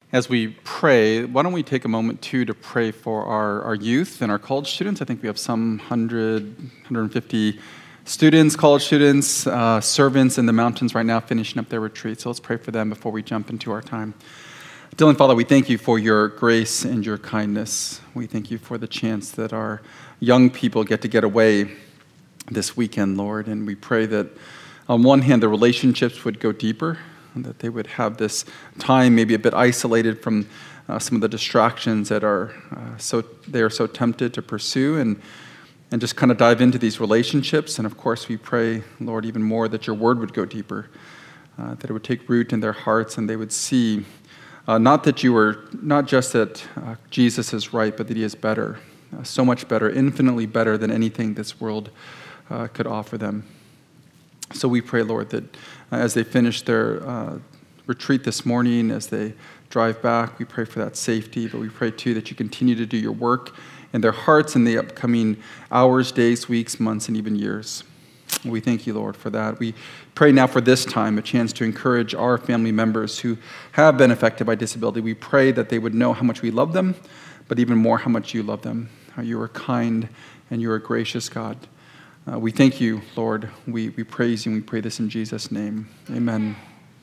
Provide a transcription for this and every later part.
as we pray, why don't we take a moment, too, to pray for our youth and our college students. I think we have some 150 students, college students, servants in the mountains right now finishing up their retreat. So let's pray for them before we jump into our time. Dear Father, we thank you for your grace and your kindness. We thank you for the chance that our young people get away this weekend, Lord. And we pray that on one hand, the relationships would go deeper, and that they would have this time maybe a bit isolated from some of the distractions that they are so tempted to pursue, and just kind of dive into these relationships. And of course, we pray, Lord, even more that your word would go deeper, that it would take root in their hearts, and they would see not just that Jesus is right, but that he is better, so much better, infinitely better than anything this world could offer them. So we pray, Lord, that as they finish their retreat this morning, as they drive back, we pray for that safety, but we pray, too, that you continue to do your work in their hearts in the upcoming hours, days, weeks, months, and even years. We thank you, Lord, for that. We pray now for this time, a chance to encourage our family members who have been affected by disability. We pray that they would know how much we love them, but even more how much you love them, how you are kind and you are a gracious God. We thank you, Lord. We praise you, and we pray this in Jesus' name. Amen.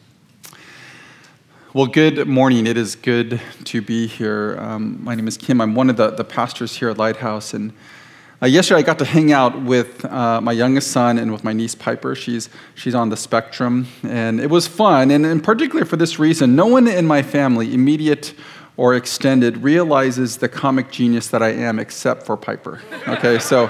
Well, good morning. It is good to be here. My name is Kim. I'm one of the pastors here at Lighthouse. And yesterday I got to hang out with my youngest son and with my niece Piper. She's on the spectrum. And it was fun. And particularly for this reason, no one in my family, immediate or extended, realizes the comic genius that I am except for Piper. Okay, so...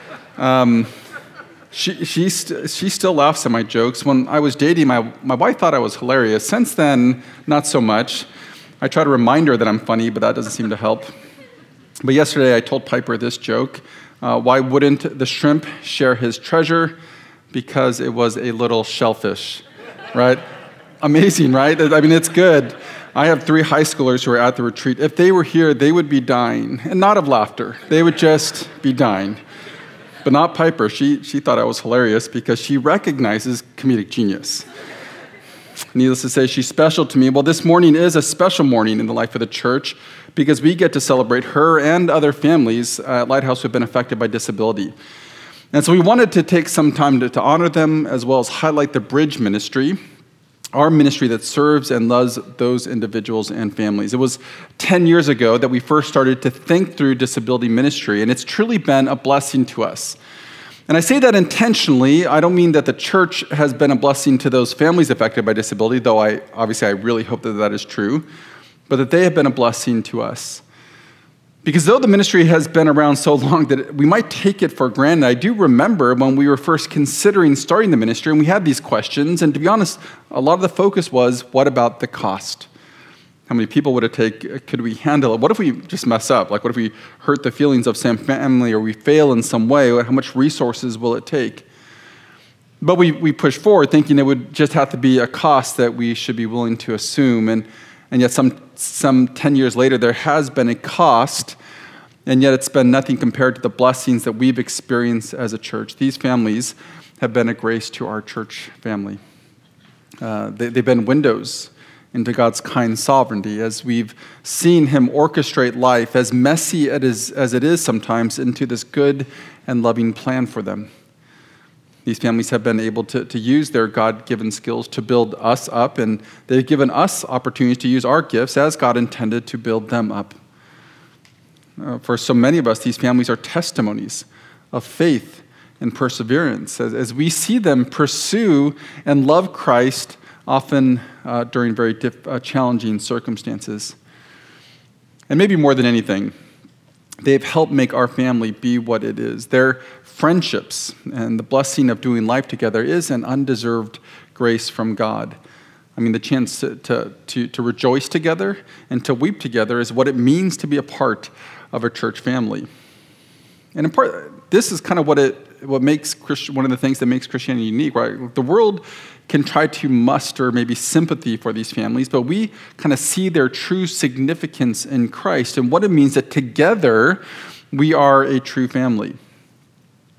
She still laughs at my jokes. When I was dating, my wife thought I was hilarious. Since then, not so much. I try to remind her that I'm funny, but that doesn't seem to help. But yesterday, I told Piper this joke. Why wouldn't the shrimp share his treasure? Because it was a little shellfish, right? Amazing, right? I mean, it's good. I have 3 high schoolers who are at the retreat. If they were here, they would be dying, and not of laughter. They would just be dying. But not Piper. She thought I was hilarious because she recognizes comedic genius. Needless to say, she's special to me. Well, this morning is a special morning in the life of the church because we get to celebrate her and other families at Lighthouse who have been affected by disability. And so we wanted to take some time to honor them as well as highlight the Bridge Ministry, our ministry that serves and loves those individuals and families. It was 10 years ago that we first started to think through disability ministry, and it's truly been a blessing to us. And I say that intentionally. I don't mean that the church has been a blessing to those families affected by disability, though I really hope that is true, but that they have been a blessing to us. Because though the ministry has been around so long that we might take it for granted, I do remember when we were first considering starting the ministry and we had these questions, and to be honest, a lot of the focus was, what about the cost? How many people would it take? Could we handle it? What if we just mess up? Like, what if we hurt the feelings of some family or we fail in some way? How much resources will it take? But we pushed forward thinking it would just have to be a cost that we should be willing to assume, and yet some 10 years later, there has been a cost, and yet it's been nothing compared to the blessings that we've experienced as a church. These families have been a grace to our church family. They've been windows into God's kind sovereignty as we've seen him orchestrate life, as messy as it is sometimes, into this good and loving plan for them. These families have been able to use their God-given skills to build us up, and they've given us opportunities to use our gifts as God intended to build them up. For so many of us, these families are testimonies of faith and perseverance as we see them pursue and love Christ, often during very challenging circumstances. And maybe more than anything, they've helped make our family be what it is. Their friendships and the blessing of doing life together is an undeserved grace from God. I mean, the chance to rejoice together and to weep together is what it means to be a part of a church family. And in part, this is kind of what makes one of the things that makes Christianity unique, right? The world can try to muster maybe sympathy for these families, but we kind of see their true significance in Christ and what it means that together we are a true family.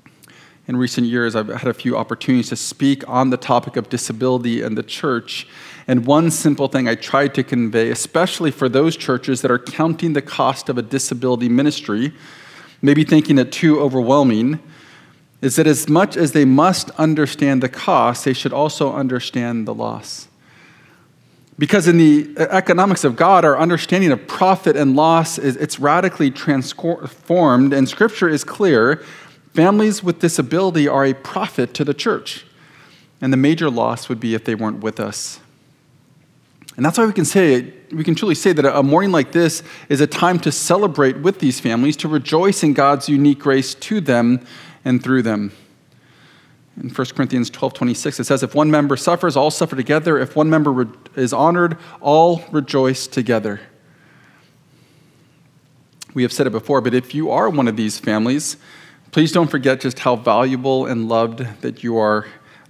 In recent years, I've had a few opportunities to speak on the topic of disability and the church, And one simple thing I tried to convey, especially for those churches that are counting the cost of a disability ministry, maybe thinking it too overwhelming, is that as much as they must understand the cost, they should also understand the loss. Because in the economics of God, our understanding of profit and loss, it's radically transformed, and Scripture is clear. Families with disability are a profit to the church, and the major loss would be if they weren't with us. And that's why we can truly say that a morning like this is a time to celebrate with these families, to rejoice in God's unique grace to them and through them. In 1 Corinthians 12:26, it says, if one member suffers, all suffer together. If one member is honored, all rejoice together. We have said it before, but if you are one of these families, please don't forget just how valuable and loved that you are,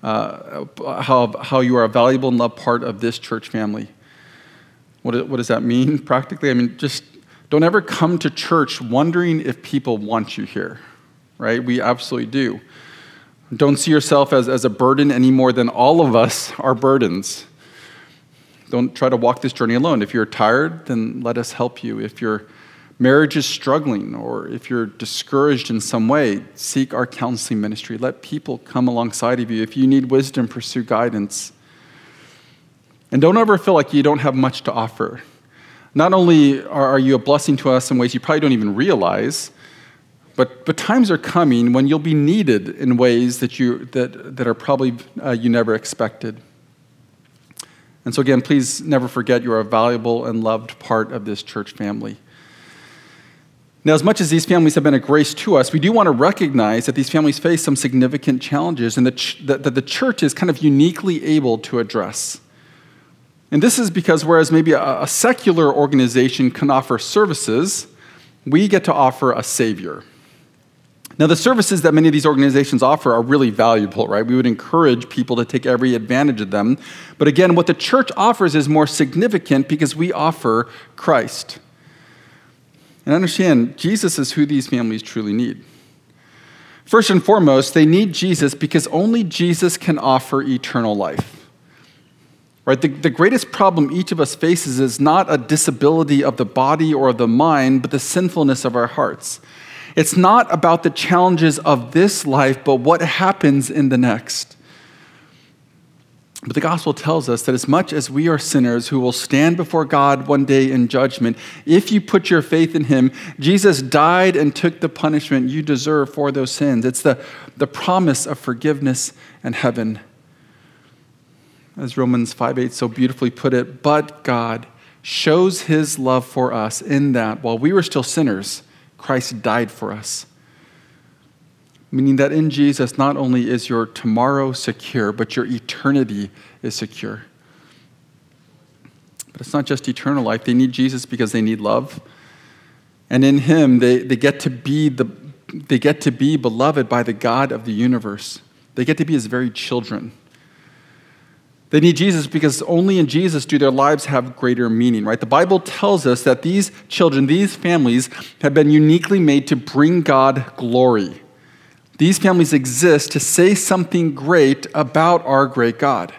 how you are a valuable and loved part of this church family. What does that mean practically? I mean, just don't ever come to church wondering if people want you here, right? We absolutely do. Don't see yourself as a burden any more than all of us are burdens. Don't try to walk this journey alone. If you're tired, then let us help you. If your marriage is struggling, or if you're discouraged in some way, seek our counseling ministry. Let people come alongside of you. If you need wisdom, pursue guidance. And don't ever feel like you don't have much to offer. Not only are you a blessing to us in ways you probably don't even realize, but times are coming when you'll be needed in ways that are probably you never expected. And so again, please never forget you are a valuable and loved part of this church family. Now, as much as these families have been a grace to us, we do want to recognize that these families face some significant challenges and that the church is kind of uniquely able to address. And this is because whereas maybe a secular organization can offer services, we get to offer a Savior. Now, the services that many of these organizations offer are really valuable, right? We would encourage people to take every advantage of them. But again, what the church offers is more significant because we offer Christ. And understand, Jesus is who these families truly need. First and foremost, they need Jesus because only Jesus can offer eternal life. Right? The greatest problem each of us faces is not a disability of the body or of the mind, but the sinfulness of our hearts. It's not about the challenges of this life, but what happens in the next. But the gospel tells us that as much as we are sinners who will stand before God one day in judgment, if you put your faith in him, Jesus died and took the punishment you deserve for those sins. It's the promise of forgiveness and heaven. As Romans 5:8 so beautifully put it, but God shows his love for us in that while we were still sinners, Christ died for us. Meaning that in Jesus, not only is your tomorrow secure, but your eternity is secure. But it's not just eternal life. They need Jesus because they need love. And in him, they get to be beloved by the God of the universe. They get to be his very children. They need Jesus because only in Jesus do their lives have greater meaning, right? The Bible tells us that these children, these families, have been uniquely made to bring God glory. These families exist to say something great about our great God.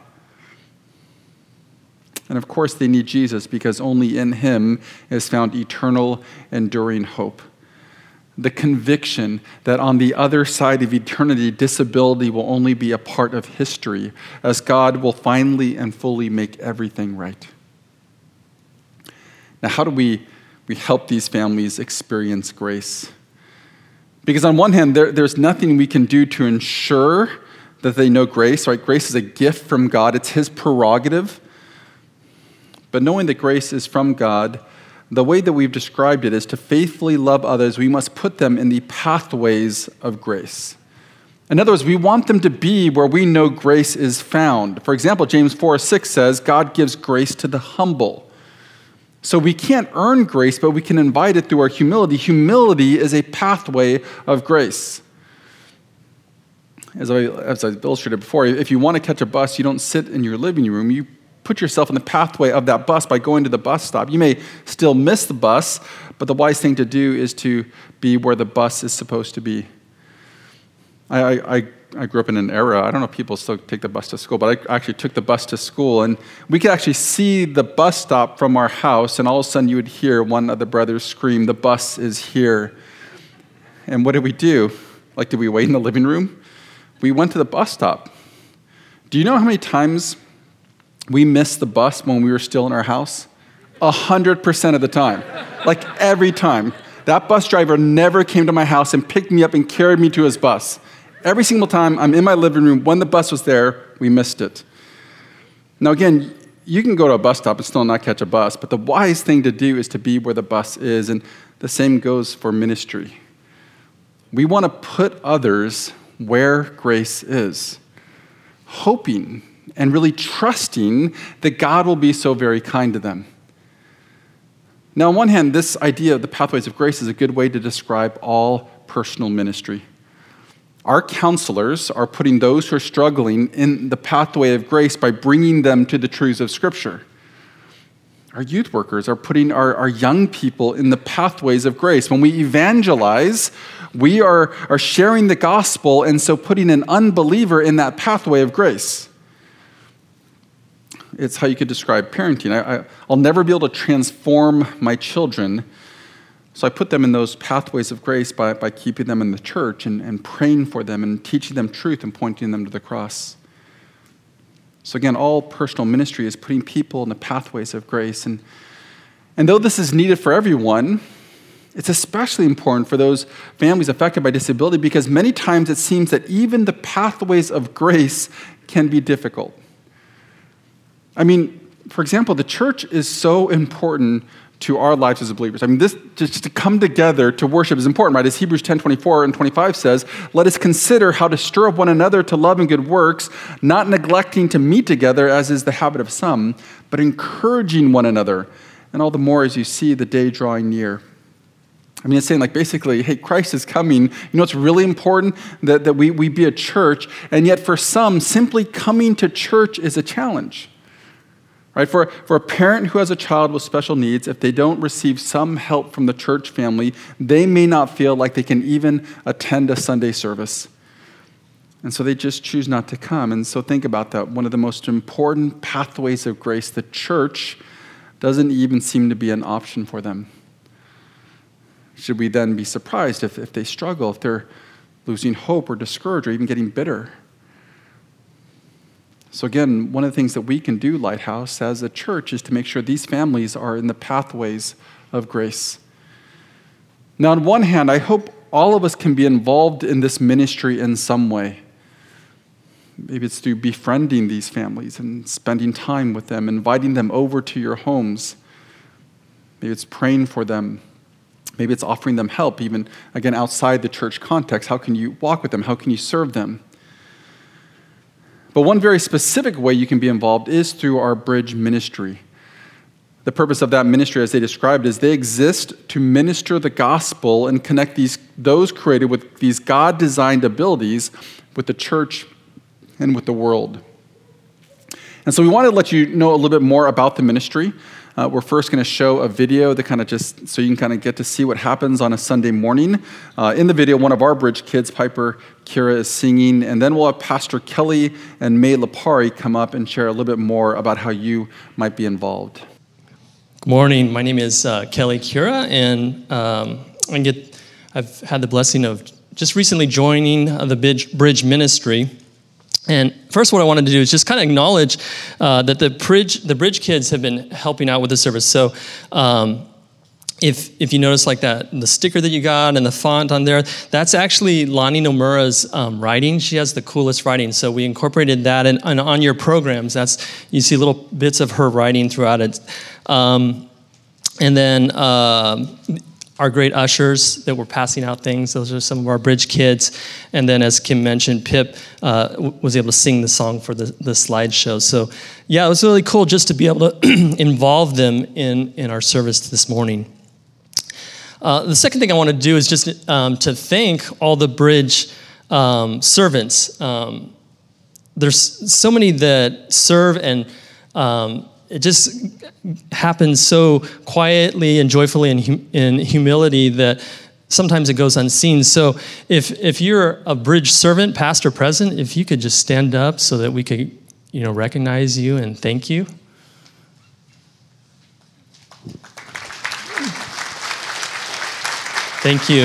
And of course, they need Jesus because only in him is found eternal, enduring hope. The conviction that on the other side of eternity, disability will only be a part of history, as God will finally and fully make everything right. Now, how do we help these families experience grace? Because on one hand, there's nothing we can do to ensure that they know grace, right? Grace is a gift from God. It's his prerogative. But knowing that grace is from God, the way that we've described it is to faithfully love others, we must put them in the pathways of grace. In other words, we want them to be where we know grace is found. For example, James 4:6 says, God gives grace to the humble. So we can't earn grace, but we can invite it through our humility. Humility is a pathway of grace. As I've illustrated before, if you want to catch a bus, you don't sit in your living room. You put yourself in the pathway of that bus by going to the bus stop. You may still miss the bus, but the wise thing to do is to be where the bus is supposed to be. I I grew up in an era, I don't know if people still take the bus to school, but I actually took the bus to school, and we could actually see the bus stop from our house, and all of a sudden you would hear one of the brothers scream, "The bus is here." And what did we do? Like, did we wait in the living room? We went to the bus stop. Do you know how many times we missed the bus when we were still in our house? 100% of the time. Like, every time. That bus driver never came to my house and picked me up and carried me to his bus. Every single time I'm in my living room, when the bus was there, we missed it. Now again, you can go to a bus stop and still not catch a bus, but the wise thing to do is to be where the bus is, and the same goes for ministry. We want to put others where grace is, hoping and really trusting that God will be so very kind to them. Now, on one hand, this idea of the pathways of grace is a good way to describe all personal ministry. Our counselors are putting those who are struggling in the pathway of grace by bringing them to the truths of Scripture. Our youth workers are putting our young people in the pathways of grace. When we evangelize, we are sharing the gospel, and so putting an unbeliever in that pathway of grace. It's how you could describe parenting. I'll never be able to transform my children, so I put them in those pathways of grace by keeping them in the church and praying for them and teaching them truth and pointing them to the cross. So again, all personal ministry is putting people in the pathways of grace. And though this is needed for everyone, it's especially important for those families affected by disability, because many times it seems that even the pathways of grace can be difficult. I mean, for example, the church is so important to our lives as believers. I mean, this just to come together to worship is important, right? As Hebrews 10:24 and 25 says, "Let us consider how to stir up one another to love and good works, not neglecting to meet together, as is the habit of some, but encouraging one another, and all the more as you see the day drawing near." I mean, it's saying, like, basically, hey, Christ is coming. You know, it's really important that we be a church, and yet for some, simply coming to church is a challenge. Right? For a parent who has a child with special needs, if they don't receive some help from the church family, they may not feel like they can even attend a Sunday service. And so they just choose not to come. And so think about that. One of the most important pathways of grace, the church, doesn't even seem to be an option for them. Should we then be surprised if they struggle, if they're losing hope or discouraged or even getting bitter? So again, one of the things that we can do, Lighthouse, as a church, is to make sure these families are in the pathways of grace. Now, on one hand, I hope all of us can be involved in this ministry in some way. Maybe it's through befriending these families and spending time with them, inviting them over to your homes. Maybe it's praying for them. Maybe it's offering them help, even, again, outside the church context. How can you walk with them? How can you serve them? But one very specific way you can be involved is through our Bridge ministry. The purpose of that ministry, as they described, is they exist to minister the gospel and connect those created with these God-designed abilities with the church and with the world. And so we wanted to let you know a little bit more about the ministry. We're first going to show a video that kind of just, so you can kind of get to see what happens on a Sunday morning. In the video, one of our Bridge kids, Piper Kira, is singing, and then we'll have Pastor Kelly and May Lapari come up and share a little bit more about how you might be involved. Good morning. My name is Kelly Kira, and I've had the blessing of just recently joining the Bridge ministry. And first, what I wanted to do is just kind of acknowledge that the Bridge kids have been helping out with the service. So if you notice like that, the sticker that you got and the font on there, that's actually Lonnie Nomura's writing. She has the coolest writing. So we incorporated that, and on your programs, you see little bits of her writing throughout it. And then our great ushers that were passing out things. Those are some of our Bridge kids. And then, as Kim mentioned, Pip was able to sing the song for the slideshow. So, yeah, it was really cool just to be able to involve them in our service this morning. The second thing I want to do is just to thank all the Bridge servants. There's so many that serve, and it just happens so quietly and joyfully and in humility that sometimes it goes unseen. So if you're a Bridge servant, past or present, if you could just stand up so that we could, recognize you and thank you. Thank you.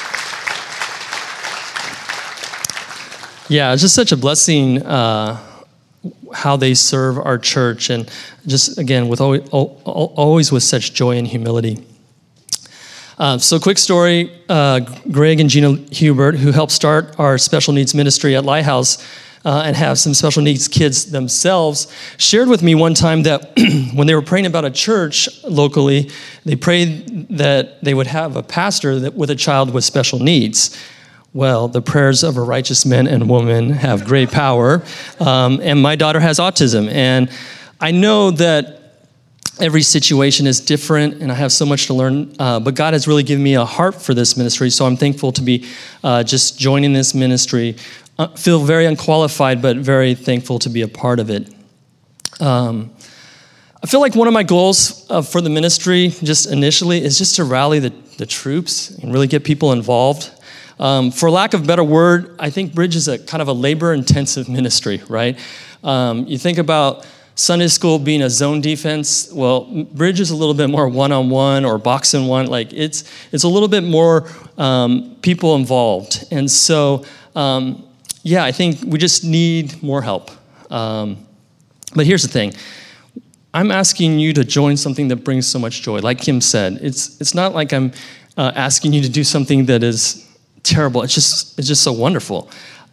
Yeah, it's just such a blessing how they serve our church, and just, again, with always with such joy and humility. So quick story, Greg and Gina Hubert, who helped start our special needs ministry at Lighthouse and have some special needs kids themselves, shared with me one time that when they were praying about a church locally, they prayed that they would have a pastor with a child with special needs. Well, the prayers of a righteous man and woman have great power, and my daughter has autism, and I know that every situation is different, and I have so much to learn, but God has really given me a heart for this ministry, so I'm thankful to be just joining this ministry. Feel very unqualified, but very thankful to be a part of it. I feel like one of my goals for the ministry, just initially, is just to rally the troops and really get people involved. For lack of a better word, I think Bridge is a kind of a labor-intensive ministry, right? You think about Sunday school being a zone defense. Well, Bridge is a little bit more one-on-one or box-and-one. Like it's a little bit more people involved, and so I think we just need more help. But here's the thing: I'm asking you to join something that brings so much joy. Like Kim said, it's not like I'm asking you to do something that is terrible. It's just so wonderful.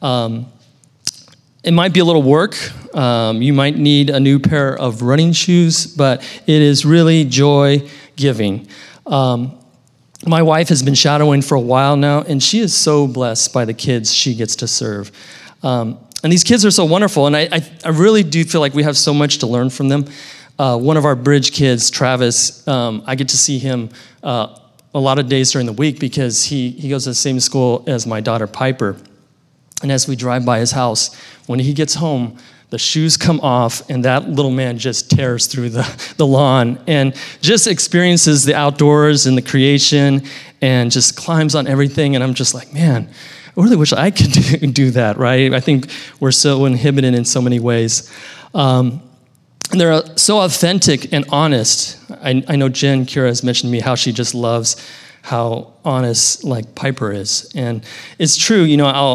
It might be a little work. You might need a new pair of running shoes, but it is really joy-giving. My wife has been shadowing for a while now, and she is so blessed by the kids she gets to serve. And these kids are so wonderful, and I really do feel like we have so much to learn from them. One of our Bridge kids, Travis, I get to see him a lot of days during the week because he goes to the same school as my daughter, Piper. And as we drive by his house, when he gets home, the shoes come off, and that little man just tears through the lawn and just experiences the outdoors and the creation and just climbs on everything. And I'm just like, man, I really wish I could do that, right? I think we're so inhibited in so many ways. And they're so authentic and honest. I know Jen Kira has mentioned to me how she just loves how honest like Piper is, and it's true.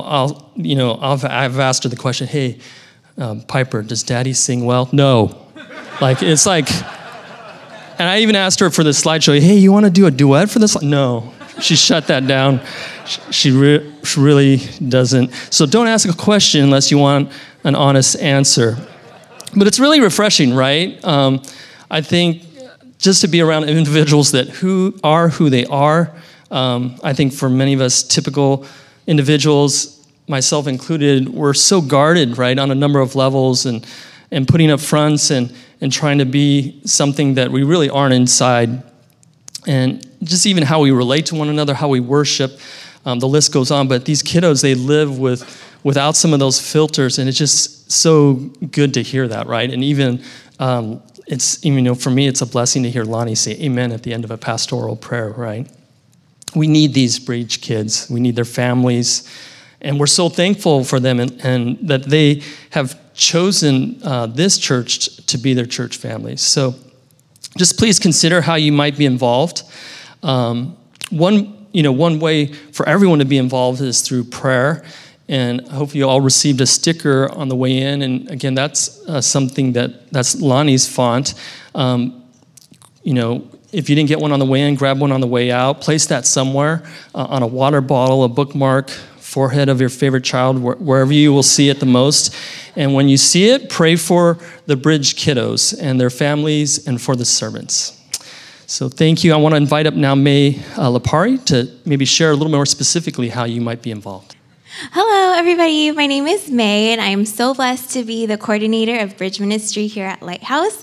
I've asked her the question, "Hey, Piper, does Daddy sing well?" No, it's like, and I even asked her for the slideshow, "Hey, you want to do a duet for this?" No, she shut that down. She really doesn't. So don't ask a question unless you want an honest answer. But it's really refreshing, right? I think just to be around individuals that who they are. I think for many of us, typical individuals, myself included, we're so guarded, right, on a number of levels and putting up fronts and trying to be something that we really aren't inside. And just even how we relate to one another, how we worship, the list goes on. But these kiddos, they live without some of those filters, and it's just so good to hear that, right? And even for me, it's a blessing to hear Lonnie say amen at the end of a pastoral prayer, right? We need these Bridge kids. We need their families. And we're so thankful for them and that they have chosen this church to be their church family. So just please consider how you might be involved. One way for everyone to be involved is through prayer. And I hope you all received a sticker on the way in. And again, that's something that's Lonnie's font. If you didn't get one on the way in, grab one on the way out. Place that somewhere on a water bottle, a bookmark, forehead of your favorite child, wherever you will see it the most. And when you see it, pray for the Bridge kiddos and their families and for the servants. So thank you. I want to invite up now May Lapari to maybe share a little more specifically how you might be involved. Hello, everybody. My name is May, and I am so blessed to be the coordinator of Bridge Ministry here at Lighthouse.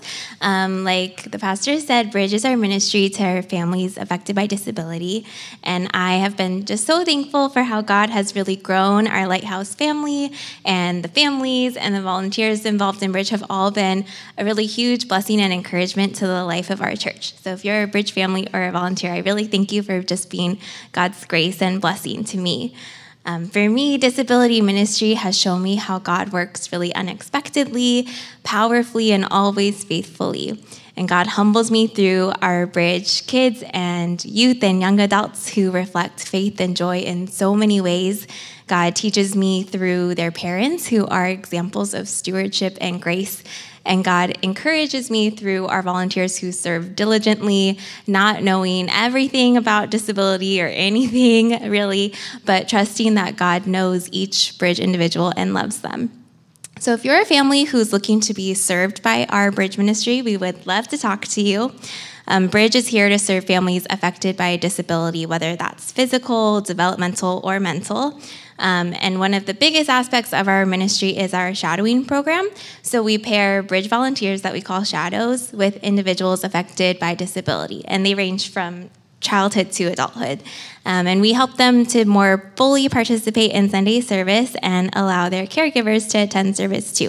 Like the pastor said, Bridge is our ministry to our families affected by disability, and I have been just so thankful for how God has really grown our Lighthouse family, and the families and the volunteers involved in Bridge have all been a really huge blessing and encouragement to the life of our church. So if you're a Bridge family or a volunteer, I really thank you for just being God's grace and blessing to me. For me, disability ministry has shown me how God works really unexpectedly, powerfully, and always faithfully. And God humbles me through our Bridge kids and youth and young adults who reflect faith and joy in so many ways. God teaches me through their parents who are examples of stewardship and grace. And God encourages me through our volunteers who serve diligently, not knowing everything about disability or anything really, but trusting that God knows each Bridge individual and loves them. So if you're a family who's looking to be served by our Bridge ministry, we would love to talk to you. Bridge is here to serve families affected by disability, whether that's physical, developmental, or mental. And one of the biggest aspects of our ministry is our shadowing program. So we pair Bridge volunteers that we call shadows with individuals affected by disability, and they range from childhood to adulthood. And we help them to more fully participate in Sunday service and allow their caregivers to attend service too.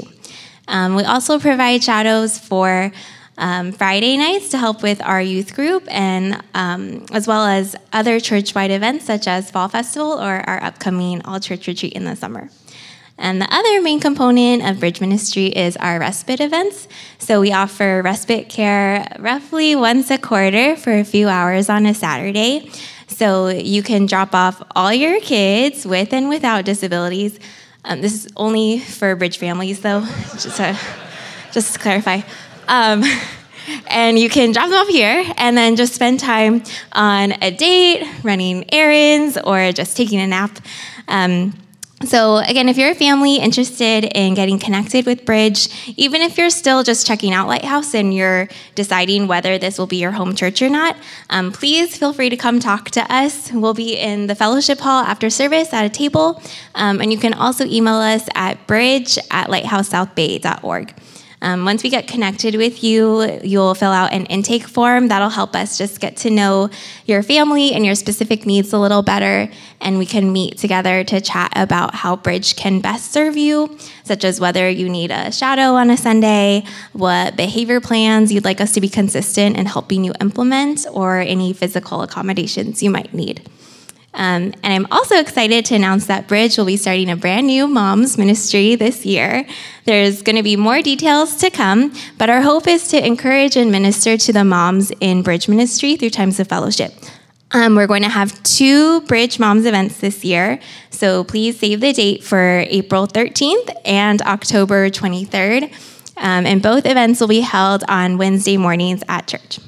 We also provide shadows for Friday nights to help with our youth group, and as well as other church-wide events such as Fall Festival or our upcoming all-church retreat in the summer. And the other main component of Bridge Ministry is our respite events. So we offer respite care roughly once a quarter for a few hours on a Saturday. So you can drop off all your kids with and without disabilities. This is only for Bridge families, though, just to clarify. And you can drop them off here and then just spend time on a date, running errands, or just taking a nap. So again, if you're a family interested in getting connected with Bridge, even if you're still just checking out Lighthouse and you're deciding whether this will be your home church or not, please feel free to come talk to us. We'll be in the fellowship hall after service at a table, and you can also email us at bridge@lighthousesouthbay.org. Once we get connected with you, you'll fill out an intake form. That'll help us just get to know your family and your specific needs a little better, and we can meet together to chat about how Bridge can best serve you, such as whether you need a shadow on a Sunday, what behavior plans you'd like us to be consistent in helping you implement, or any physical accommodations you might need. And I'm also excited to announce that Bridge will be starting a brand new moms ministry this year. There's going to be more details to come, but our hope is to encourage and minister to the moms in Bridge ministry through times of fellowship. We're going to have 2 Bridge Moms events this year, so please save the date for April 13th and October 23rd. And both events will be held on Wednesday mornings at church.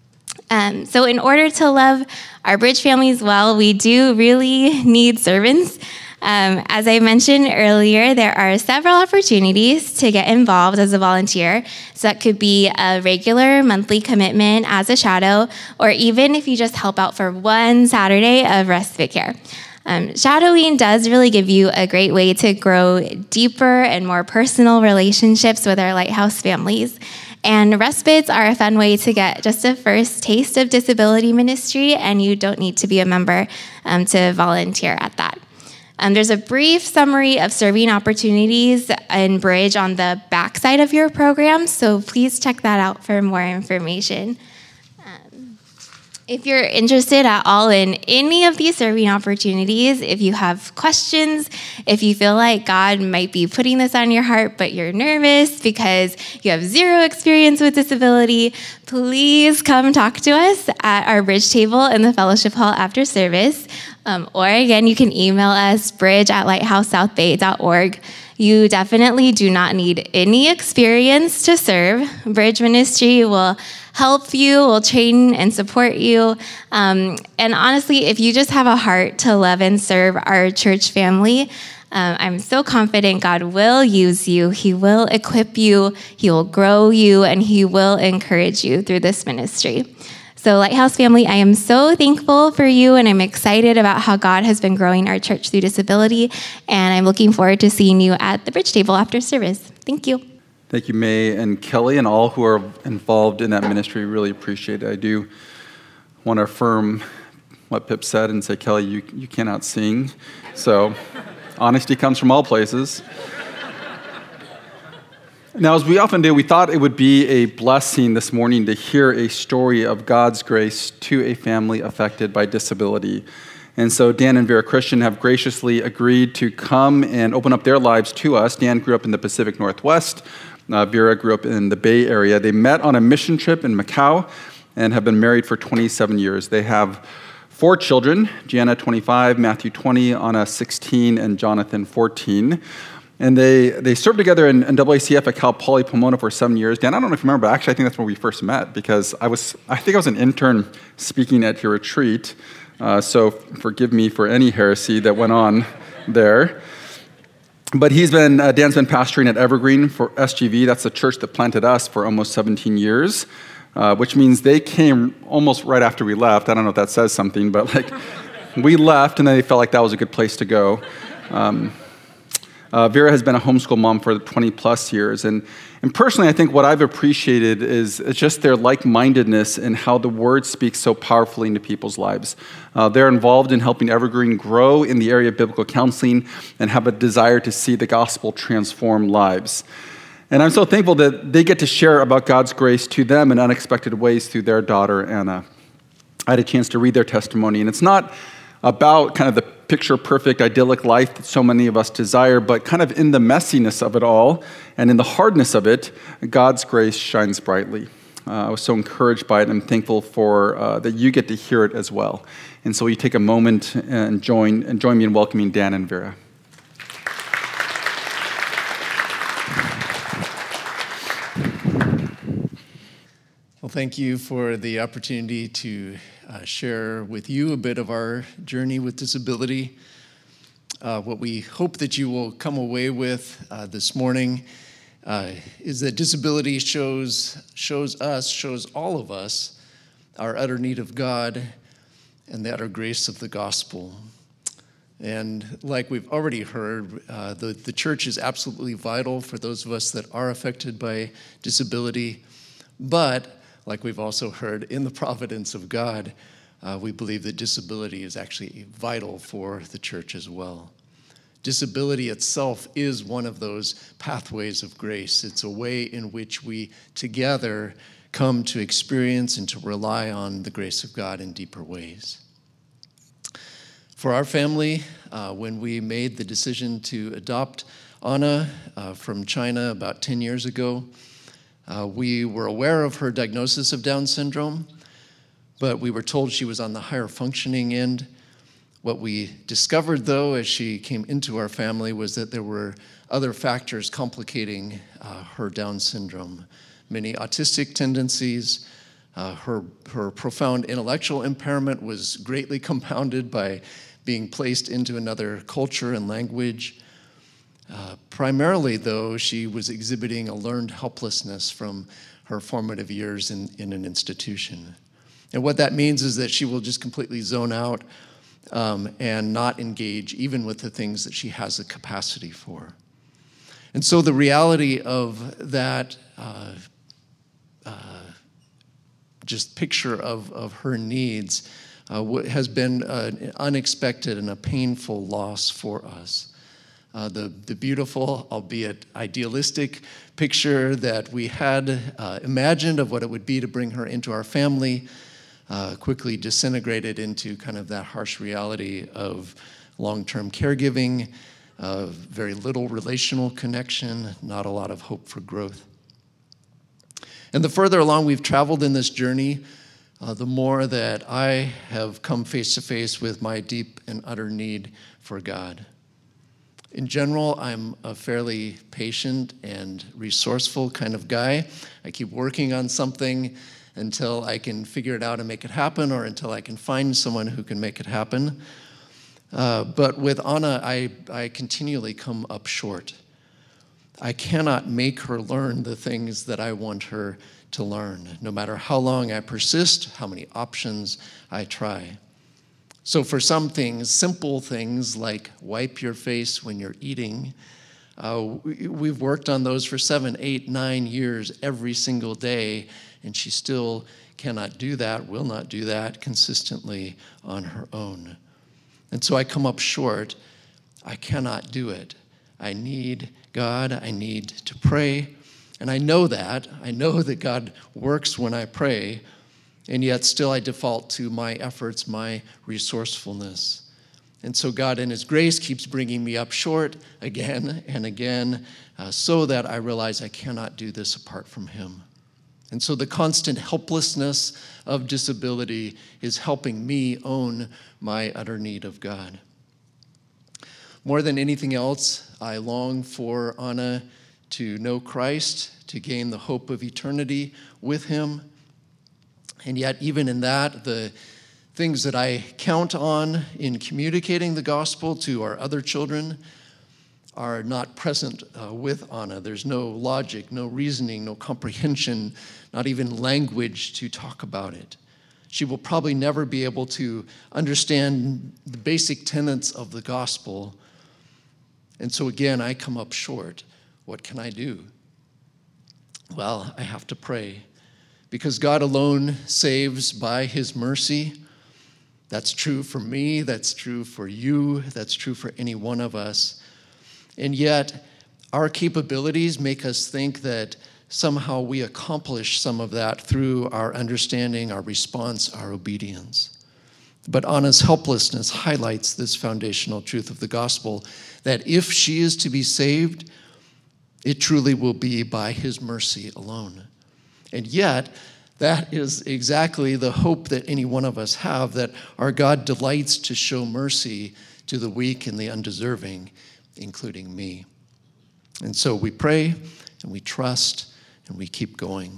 So in order to love our Bridge families well, we do really need servants. As I mentioned earlier, there are several opportunities to get involved as a volunteer. So that could be a regular monthly commitment as a shadow, or even if you just help out for one Saturday of respite care. Shadowing does really give you a great way to grow deeper and more personal relationships with our Lighthouse families. And respites are a fun way to get just a first taste of disability ministry, and you don't need to be a member to volunteer at that. There's a brief summary of serving opportunities in Bridge on the backside of your program, so please check that out for more information. If you're interested at all in any of these serving opportunities, if you have questions, if you feel like God might be putting this on your heart, but you're nervous because you have zero experience with disability, please come talk to us at our Bridge table in the fellowship hall after service. Or again, you can email us, bridge@lighthousesouthbay.org. You definitely do not need any experience to serve. Bridge Ministry will help you, will train and support you. And honestly, if you just have a heart to love and serve our church family, I'm so confident God will use you. He will equip you, He will grow you, and He will encourage you through this ministry. So Lighthouse family, I am so thankful for you, and I'm excited about how God has been growing our church through disability, and I'm looking forward to seeing you at the bridge table after service. Thank you. Thank you, May and Kelly, and all who are involved in that ministry. Really appreciate it. I do want to affirm what Pip said and say, Kelly, you cannot sing. So honesty comes from all places. Now, as we often do, we thought it would be a blessing this morning to hear a story of God's grace to a family affected by disability. And so Dan and Vera Christian have graciously agreed to come and open up their lives to us. Dan grew up in the Pacific Northwest. Vera grew up in the Bay Area. They met on a mission trip in Macau and have been married for 27 years. They have 4 children, Gianna 25, Matthew 20, Anna 16, and Jonathan 14. And they served together in NAACF at Cal Poly Pomona for 7 years. Dan, I don't know if you remember, but actually I think that's where we first met, because I think I was an intern speaking at your retreat. So forgive me for any heresy that went on there. But Dan's been pastoring at Evergreen for SGV. That's the church that planted us for almost 17 years, which means they came almost right after we left. I don't know if that says something, but we left, and then they felt like that was a good place to go. Vera has been a homeschool mom for 20 plus years. And personally, I think what I've appreciated is just their like-mindedness in how the word speaks so powerfully into people's lives. They're involved in helping Evergreen grow in the area of biblical counseling and have a desire to see the gospel transform lives. And I'm so thankful that they get to share about God's grace to them in unexpected ways through their daughter, Anna. I had a chance to read their testimony, and it's not about kind of the picture-perfect, idyllic life that so many of us desire, but kind of in the messiness of it all and in the hardness of it, God's grace shines brightly. I was so encouraged by it, and I'm thankful for that you get to hear it as well. And so will you take a moment and join me in welcoming Dan and Vera. Well, thank you for the opportunity to share with you a bit of our journey with disability. What we hope that you will come away with this morning is that disability shows all of us our utter need of God and the utter grace of the gospel. And like we've already heard, the church is absolutely vital for those of us that are affected by disability. But like we've also heard, in the providence of God, we believe that disability is actually vital for the church as well. Disability itself is one of those pathways of grace. It's a way in which we together come to experience and to rely on the grace of God in deeper ways. For our family, when we made the decision to adopt Anna from China about 10 years ago, we were aware of her diagnosis of Down syndrome, but we were told she was on the higher functioning end. What we discovered, though, as she came into our family was that there were other factors complicating her Down syndrome. Many autistic tendencies. Her profound intellectual impairment was greatly compounded by being placed into another culture and language. Primarily, though, she was exhibiting a learned helplessness from her formative years in an institution. And what that means is that she will just completely zone out and not engage even with the things that she has the capacity for. And so the reality of that just picture of her needs has been an unexpected and a painful loss for us. The beautiful, albeit idealistic, picture that we had imagined of what it would be to bring her into our family quickly disintegrated into kind of that harsh reality of long-term caregiving, very little relational connection, not a lot of hope for growth. And the further along we've traveled in this journey, the more that I have come face to face with my deep and utter need for God. In general, I'm a fairly patient and resourceful kind of guy. I keep working on something until I can figure it out and make it happen, or until I can find someone who can make it happen. But with Anna, I continually come up short. I cannot make her learn the things that I want her to learn, no matter how long I persist, how many options I try. So for some things, simple things like wipe your face when you're eating, we've worked on those for 7, 8, 9 years every single day, and she still cannot do that, will not do that consistently on her own. And so I come up short. I cannot do it. I need God. I need to pray. And I know that. I know that God works when I pray, and yet still I default to my efforts, my resourcefulness. And so God in his grace keeps bringing me up short again and again so that I realize I cannot do this apart from him. And so the constant helplessness of disability is helping me own my utter need of God. More than anything else, I long for Anna to know Christ, to gain the hope of eternity with him. And yet, even in that, the things that I count on in communicating the gospel to our other children are not present with Anna. There's no logic, no reasoning, no comprehension, not even language to talk about it. She will probably never be able to understand the basic tenets of the gospel. And so again, I come up short. What can I do? Well, I have to pray, because God alone saves by his mercy. That's true for me, that's true for you, that's true for any one of us. And yet, our capabilities make us think that somehow we accomplish some of that through our understanding, our response, our obedience. But Anna's helplessness highlights this foundational truth of the gospel, that if she is to be saved, it truly will be by his mercy alone. And yet, that is exactly the hope that any one of us have, that our God delights to show mercy to the weak and the undeserving, including me. And so we pray and we trust and we keep going.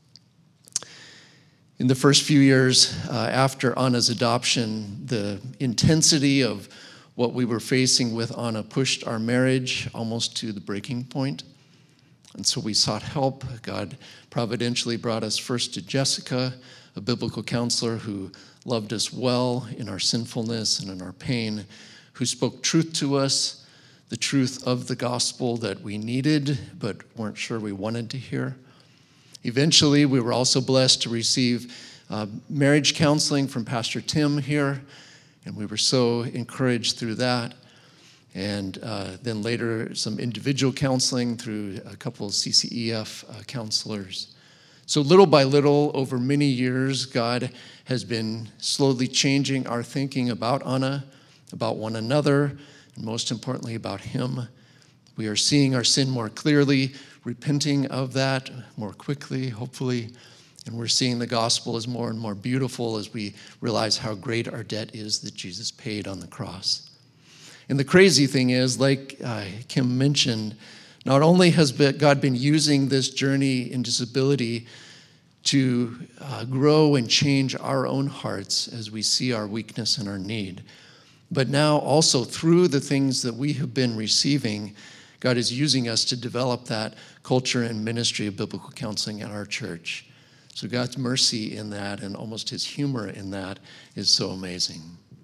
In the first few years after Anna's adoption, the intensity of what we were facing with Anna pushed our marriage almost to the breaking point. And so we sought help. God providentially brought us first to Jessica, a biblical counselor who loved us well in our sinfulness and in our pain, who spoke truth to us, the truth of the gospel that we needed but weren't sure we wanted to hear. Eventually, we were also blessed to receive marriage counseling from Pastor Tim here, and we were so encouraged through that. And then later, some individual counseling through a couple of CCEF counselors. So little by little, over many years, God has been slowly changing our thinking about Anna, about one another, and most importantly, about him. We are seeing our sin more clearly, repenting of that more quickly, hopefully, and we're seeing the gospel as more and more beautiful as we realize how great our debt is that Jesus paid on the cross. And the crazy thing is, like Kim mentioned, not only has God been using this journey in disability to grow and change our own hearts as we see our weakness and our need, but now also through the things that we have been receiving, God is using us to develop that culture and ministry of biblical counseling at our church. So God's mercy in that and almost his humor in that is so amazing.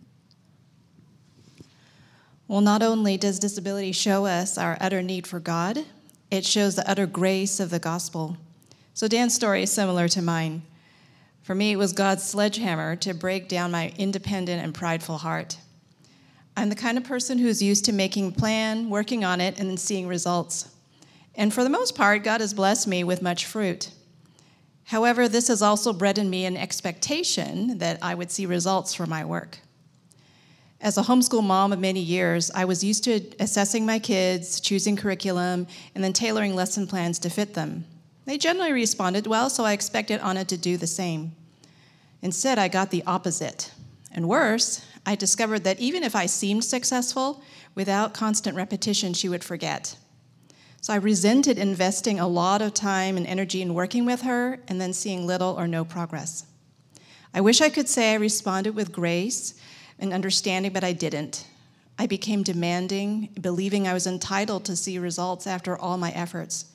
Well, not only does disability show us our utter need for God, it shows the utter grace of the gospel. So Dan's story is similar to mine. For me, it was God's sledgehammer to break down my independent and prideful heart. I'm the kind of person who's used to making a plan, working on it, and then seeing results. And for the most part, God has blessed me with much fruit. However, this has also bred in me an expectation that I would see results from my work. As a homeschool mom of many years, I was used to assessing my kids, choosing curriculum, and then tailoring lesson plans to fit them. They generally responded well, so I expected Anna to do the same. Instead, I got the opposite. And worse, I discovered that even if I seemed successful, without constant repetition, she would forget. So I resented investing a lot of time and energy in working with her and then seeing little or no progress. I wish I could say I responded with grace and understanding, but I didn't. I became demanding, believing I was entitled to see results after all my efforts.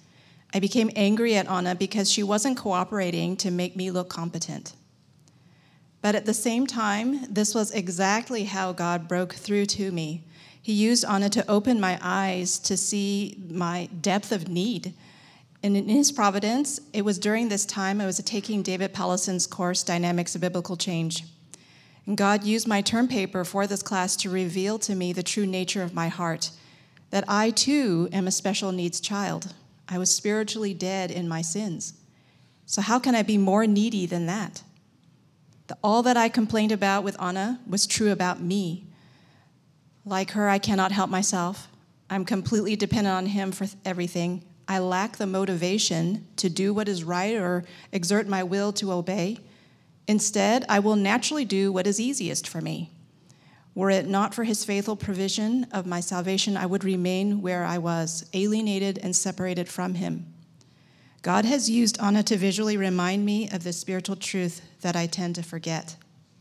I became angry at Anna because she wasn't cooperating to make me look competent. But at the same time, this was exactly how God broke through to me. He used Anna to open my eyes to see my depth of need. And in his providence, it was during this time I was taking David Pallison's course, Dynamics of Biblical Change. And God used my term paper for this class to reveal to me the true nature of my heart, that I too am a special needs child. I was spiritually dead in my sins. So how can I be more needy than that? All that I complained about with Anna was true about me. Like her, I cannot help myself. I'm completely dependent on him for everything. I lack the motivation to do what is right or exert my will to obey. Instead, I will naturally do what is easiest for me. Were it not for his faithful provision of my salvation, I would remain where I was, alienated and separated from him. God has used Anna to visually remind me of the spiritual truth that I tend to forget.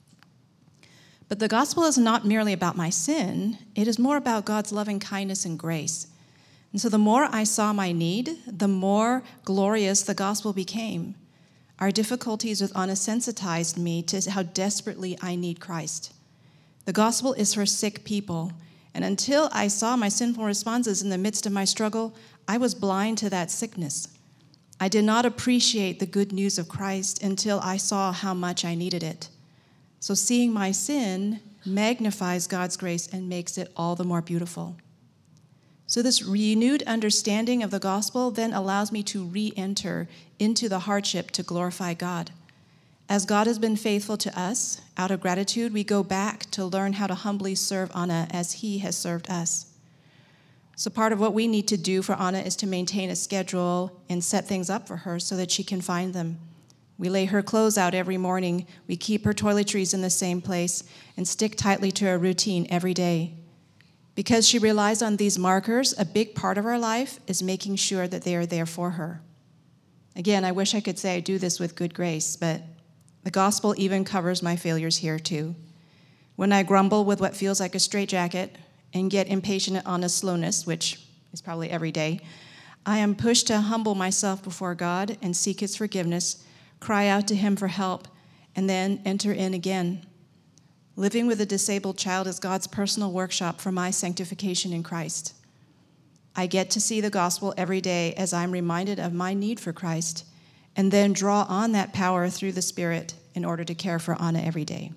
But the gospel is not merely about my sin, it is more about God's loving kindness and grace. And so the more I saw my need, the more glorious the gospel became. Our difficulties with Anna sensitized me to how desperately I need Christ. The gospel is for sick people, and until I saw my sinful responses in the midst of my struggle, I was blind to that sickness. I did not appreciate the good news of Christ until I saw how much I needed it. So seeing my sin magnifies God's grace and makes it all the more beautiful. So this renewed understanding of the gospel then allows me to re-enter into the hardship to glorify God. As God has been faithful to us, out of gratitude, we go back to learn how to humbly serve Anna as he has served us. So part of what we need to do for Anna is to maintain a schedule and set things up for her so that she can find them. We lay her clothes out every morning. We keep her toiletries in the same place and stick tightly to a routine every day. Because she relies on these markers, a big part of our life is making sure that they are there for her. Again, I wish I could say I do this with good grace, but the gospel even covers my failures here too. When I grumble with what feels like a straitjacket and get impatient at Anna's slowness, which is probably every day, I am pushed to humble myself before God and seek his forgiveness, cry out to him for help, and then enter in again. Living with a disabled child is God's personal workshop for my sanctification in Christ. I get to see the gospel every day as I'm reminded of my need for Christ, and then draw on that power through the Spirit in order to care for Anna every day.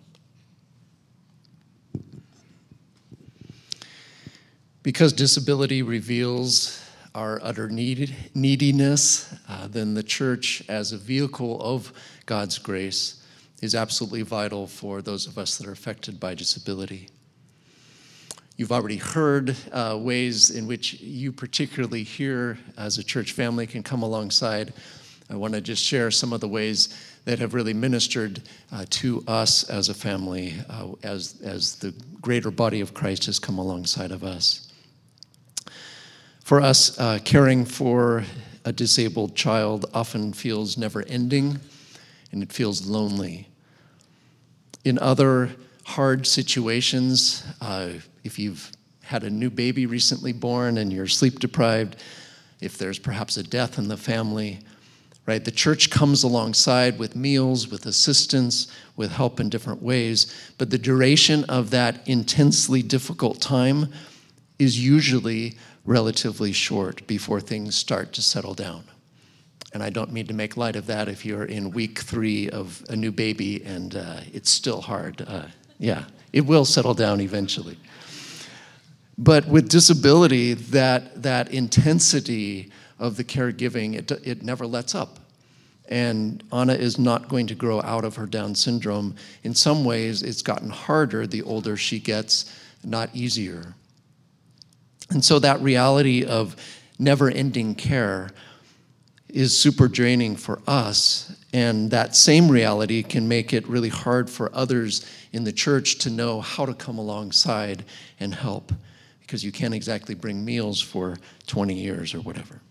Because disability reveals our utter neediness, then the church as a vehicle of God's grace is absolutely vital for those of us that are affected by disability. You've already heard ways in which you particularly here as a church family can come alongside. I want to just share some of the ways that have really ministered to us as a family, as the greater body of Christ has come alongside of us. For us, caring for a disabled child often feels never-ending, and it feels lonely. In other hard situations, if you've had a new baby recently born and you're sleep-deprived, if there's perhaps a death in the family, right? The church comes alongside with meals, with assistance, with help in different ways, but the duration of that intensely difficult time is usually relatively short before things start to settle down. And I don't mean to make light of that if you're in week 3 of a new baby and it's still hard. It will settle down eventually. But with disability, that intensity of the caregiving, it never lets up. And Anna is not going to grow out of her Down syndrome. In some ways, it's gotten harder the older she gets, not easier. And so that reality of never-ending care is super draining for us, and that same reality can make it really hard for others in the church to know how to come alongside and help, because you can't exactly bring meals for 20 years or whatever.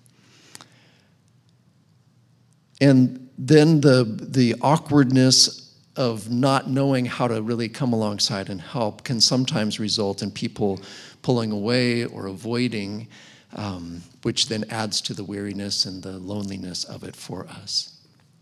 And then the awkwardness of not knowing how to really come alongside and help can sometimes result in people pulling away or avoiding which then adds to the weariness and the loneliness of it for us.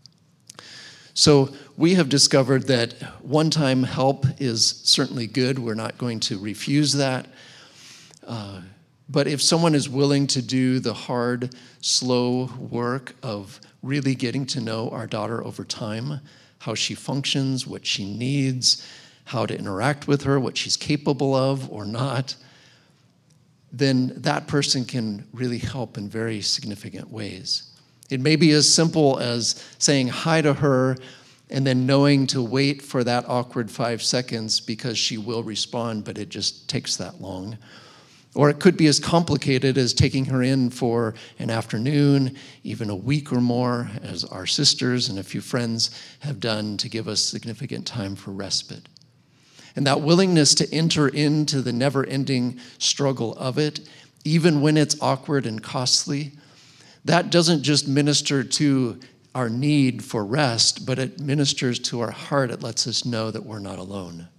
So we have discovered that one-time help is certainly good. We're not going to refuse that. But if someone is willing to do the hard, slow work of really getting to know our daughter over time, how she functions, what she needs, how to interact with her, what she's capable of or not, then that person can really help in very significant ways. It may be as simple as saying hi to her and then knowing to wait for that awkward 5 seconds because she will respond, but it just takes that long. Or it could be as complicated as taking her in for an afternoon, even a week or more, as our sisters and a few friends have done to give us significant time for respite. And that willingness to enter into the never-ending struggle of it, even when it's awkward and costly, that doesn't just minister to our need for rest, but it ministers to our heart. It lets us know that we're not alone.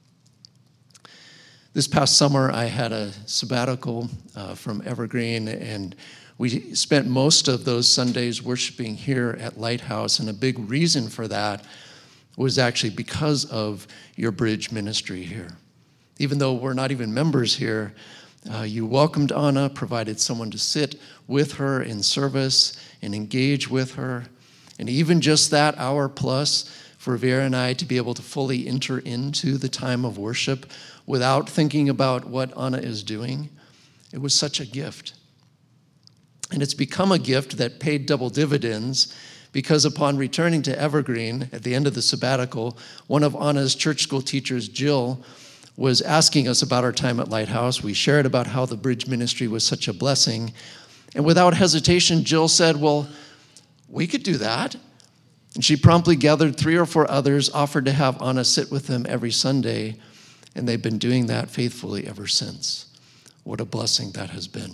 This past summer, I had a sabbatical from Evergreen, and we spent most of those Sundays worshiping here at Lighthouse, and a big reason for that was actually because of your bridge ministry here. Even though we're not even members here, you welcomed Anna, provided someone to sit with her in service and engage with her, and even just that hour plus for Vera and I to be able to fully enter into the time of worship without thinking about what Anna is doing, it was such a gift. And it's become a gift that paid double dividends because upon returning to Evergreen at the end of the sabbatical, one of Anna's church school teachers, Jill, was asking us about our time at Lighthouse. We shared about how the bridge ministry was such a blessing. And without hesitation, Jill said, well, we could do that. And she promptly gathered 3 or 4 others, offered to have Anna sit with them every Sunday, and they've been doing that faithfully ever since. What a blessing that has been.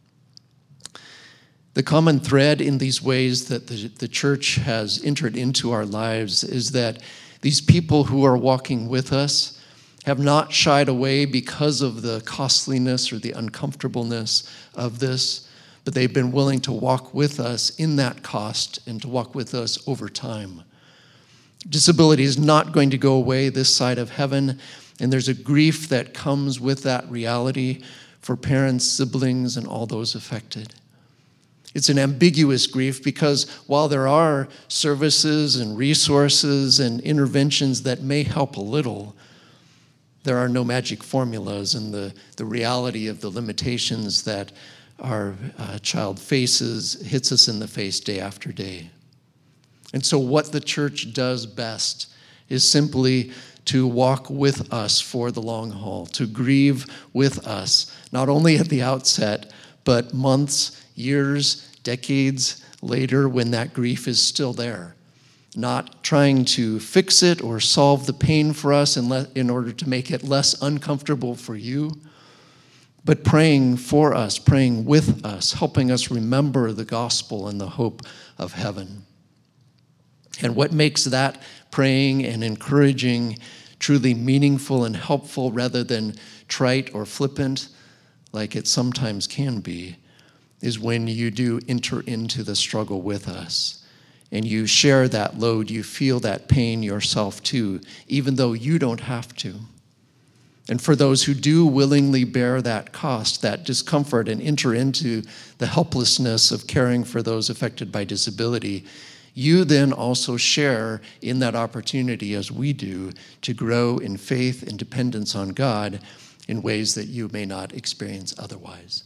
The common thread in these ways that the church has entered into our lives is that these people who are walking with us have not shied away because of the costliness or the uncomfortableness of this, but they've been willing to walk with us in that cost and to walk with us over time. Disability is not going to go away this side of heaven, and there's a grief that comes with that reality for parents, siblings, and all those affected. It's an ambiguous grief because while there are services and resources and interventions that may help a little, there are no magic formulas, and the reality of the limitations that our child faces hits us in the face day after day. And so what the church does best is simply to walk with us for the long haul, to grieve with us, not only at the outset, but months, years, decades later when that grief is still there. Not trying to fix it or solve the pain for us in order to make it less uncomfortable for you, but praying for us, praying with us, helping us remember the gospel and the hope of heaven. And what makes that praying and encouraging truly meaningful and helpful rather than trite or flippant, like it sometimes can be, is when you do enter into the struggle with us and you share that load, you feel that pain yourself too, even though you don't have to. And for those who do willingly bear that cost, that discomfort, and enter into the helplessness of caring for those affected by disability, you then also share in that opportunity, as we do, to grow in faith and dependence on God in ways that you may not experience otherwise.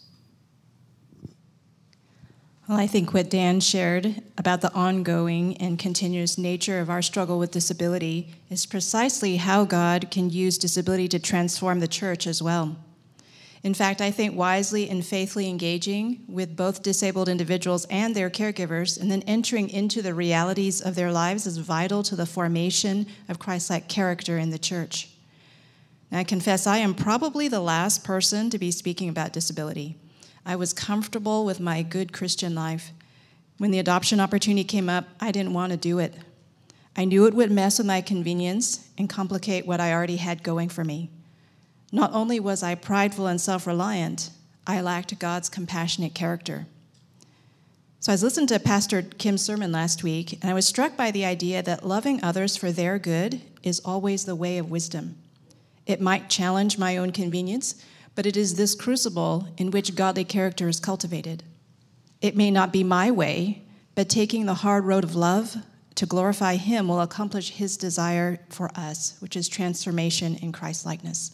Well, I think what Dan shared about the ongoing and continuous nature of our struggle with disability is precisely how God can use disability to transform the church as well. In fact, I think wisely and faithfully engaging with both disabled individuals and their caregivers and then entering into the realities of their lives is vital to the formation of Christ-like character in the church. Now, I confess I am probably the last person to be speaking about disability. I was comfortable with my good Christian life. When the adoption opportunity came up, I didn't want to do it. I knew it would mess with my convenience and complicate what I already had going for me. Not only was I prideful and self-reliant, I lacked God's compassionate character. So I was listening to Pastor Kim's sermon last week, and I was struck by the idea that loving others for their good is always the way of wisdom. It might challenge my own convenience, but it is this crucible in which godly character is cultivated. It may not be my way, but taking the hard road of love to glorify Him will accomplish His desire for us, which is transformation in Christ-likeness.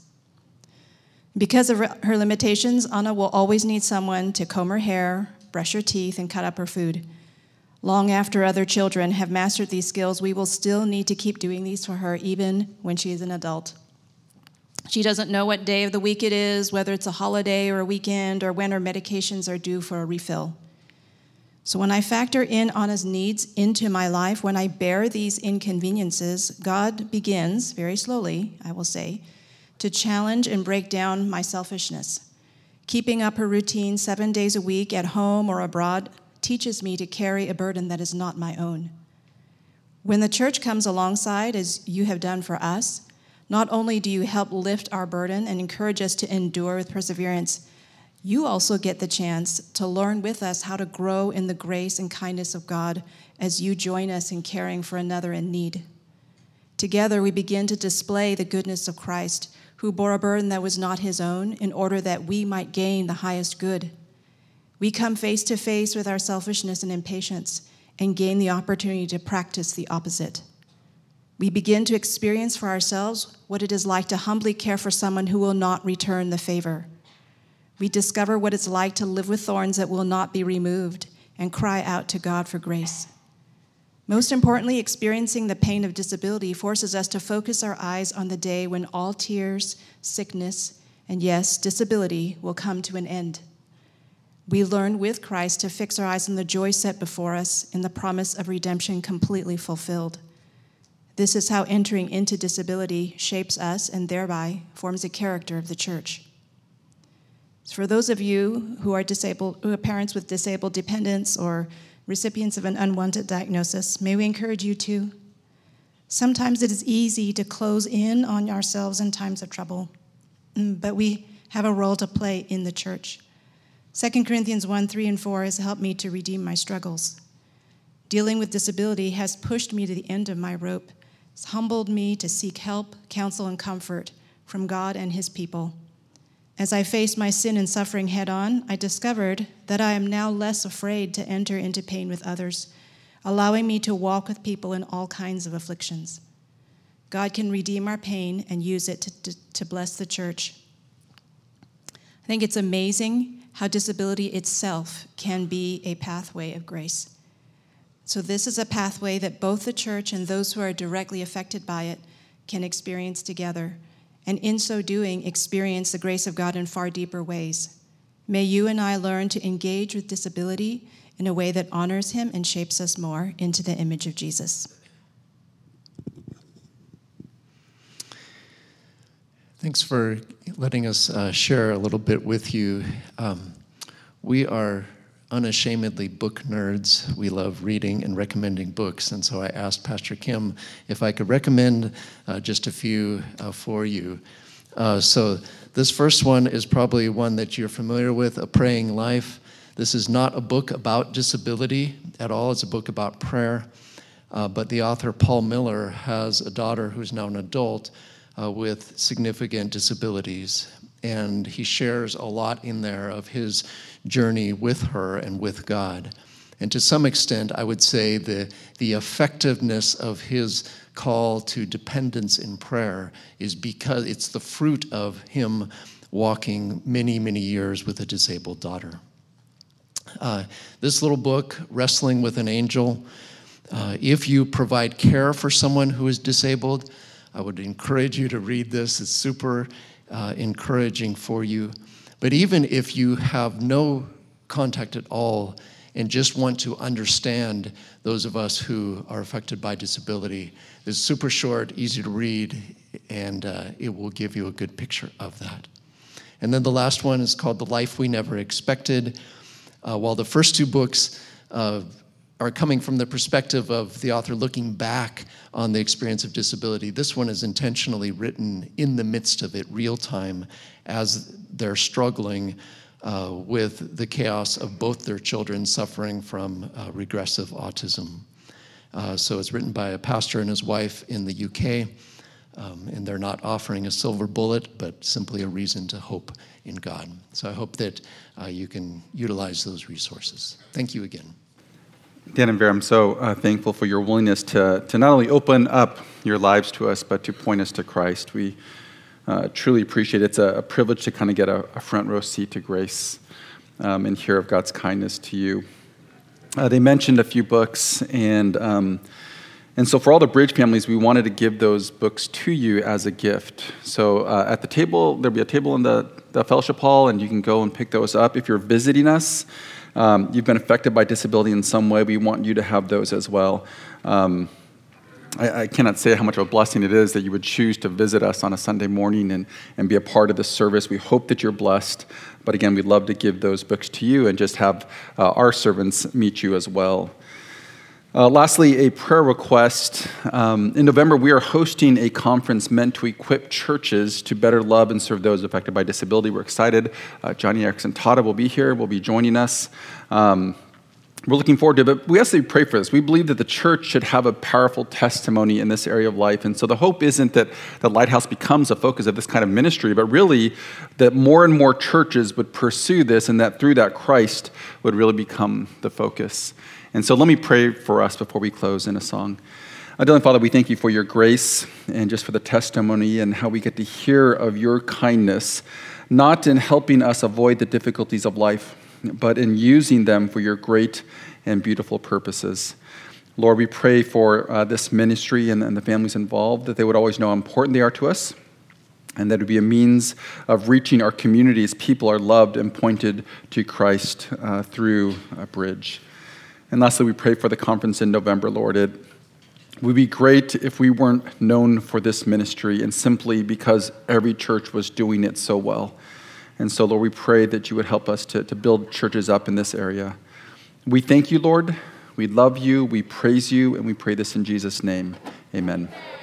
Because of her limitations, Anna will always need someone to comb her hair, brush her teeth, and cut up her food. Long after other children have mastered these skills, we will still need to keep doing these for her even when she is an adult. She doesn't know what day of the week it is, whether it's a holiday or a weekend, or when her medications are due for a refill. So when I factor in Anna's needs into my life, when I bear these inconveniences, God begins, very slowly, I will say, to challenge and break down my selfishness. Keeping up her routine 7 days a week at home or abroad teaches me to carry a burden that is not my own. When the church comes alongside, as you have done for us, not only do you help lift our burden and encourage us to endure with perseverance, you also get the chance to learn with us how to grow in the grace and kindness of God as you join us in caring for another in need. Together, we begin to display the goodness of Christ, who bore a burden that was not his own in order that we might gain the highest good. We come face to face with our selfishness and impatience and gain the opportunity to practice the opposite. We begin to experience for ourselves what it is like to humbly care for someone who will not return the favor. We discover what it's like to live with thorns that will not be removed and cry out to God for grace. Most importantly, experiencing the pain of disability forces us to focus our eyes on the day when all tears, sickness, and yes, disability will come to an end. We learn with Christ to fix our eyes on the joy set before us in the promise of redemption completely fulfilled. This is how entering into disability shapes us and thereby forms a character of the church. For those of you who are disabled, who are parents with disabled dependents or recipients of an unwanted diagnosis, may we encourage you to. Sometimes it is easy to close in on ourselves in times of trouble, but we have a role to play in the church. 2 Corinthians 1:3-4 has helped me to redeem my struggles. Dealing with disability has pushed me to the end of my rope. It's humbled me to seek help, counsel, and comfort from God and his people. As I faced my sin and suffering head on, I discovered that I am now less afraid to enter into pain with others, allowing me to walk with people in all kinds of afflictions. God can redeem our pain and use it to bless the church. I think it's amazing how disability itself can be a pathway of grace. So this is a pathway that both the church and those who are directly affected by it can experience together, and in so doing, experience the grace of God in far deeper ways. May you and I learn to engage with disability in a way that honors him and shapes us more into the image of Jesus. Thanks for letting us share a little bit with you. We are unashamedly book nerds. We love reading and recommending books, and so I asked Pastor Kim if I could recommend just a few for you. So this first one is probably one that you're familiar with, A Praying Life. This is not a book about disability at all. It's a book about prayer, but the author, Paul Miller, has a daughter who's now an adult with significant disabilities, and he shares a lot in there of his journey with her and with God. And to some extent, I would say the effectiveness of his call to dependence in prayer is because it's the fruit of him walking many, many years with a disabled daughter. This little book, Wrestling with an Angel, if you provide care for someone who is disabled, I would encourage you to read this. It's super encouraging for you. But even if you have no contact at all and just want to understand those of us who are affected by disability, it's super short, easy to read, and it will give you a good picture of that. And then the last one is called The Life We Never Expected. While the first two books are coming from the perspective of the author looking back on the experience of disability, this one is intentionally written in the midst of it, real time, as they're struggling with the chaos of both their children suffering from regressive autism. So it's written by a pastor and his wife in the UK, and they're not offering a silver bullet, but simply a reason to hope in God. So I hope that you can utilize those resources. Thank you again. Dan and Vera, I'm so thankful for your willingness to not only open up your lives to us, but to point us to Christ. We truly appreciate it. It's a privilege to kind of get a front row seat to grace and hear of God's kindness to you. They mentioned a few books, and so for all the Bridge families, we wanted to give those books to you as a gift. So at the table, there'll be a table in the fellowship hall, and you can go and pick those up. If you're visiting us, you've been affected by disability in some way, we want you to have those as well. I cannot say how much of a blessing it is that you would choose to visit us on a Sunday morning and be a part of this service. We hope that you're blessed. But again, we'd love to give those books to you and just have our servants meet you as well. Lastly, a prayer request. In November, we are hosting a conference meant to equip churches to better love and serve those affected by disability. We're excited. Johnny Erickson Tada will be here, will be joining us. We're looking forward to it, but we ask that you pray for this. We believe that the church should have a powerful testimony in this area of life. And so the hope isn't that the Lighthouse becomes a focus of this kind of ministry, but really that more and more churches would pursue this, and that through that Christ would really become the focus. And so let me pray for us before we close in a song. Heavenly Father, we thank you for your grace and just for the testimony and how we get to hear of your kindness, not in helping us avoid the difficulties of life, but in using them for your great and beautiful purposes. Lord, we pray for this ministry and the families involved, that they would always know how important they are to us, and that it would be a means of reaching our community as people are loved and pointed to Christ through a bridge. And lastly, we pray for the conference in November, Lord. It would be great if we weren't known for this ministry and simply because every church was doing it so well. And so, Lord, we pray that you would help us to build churches up in this area. We thank you, Lord. We love you. We praise you. And we pray this in Jesus' name. Amen.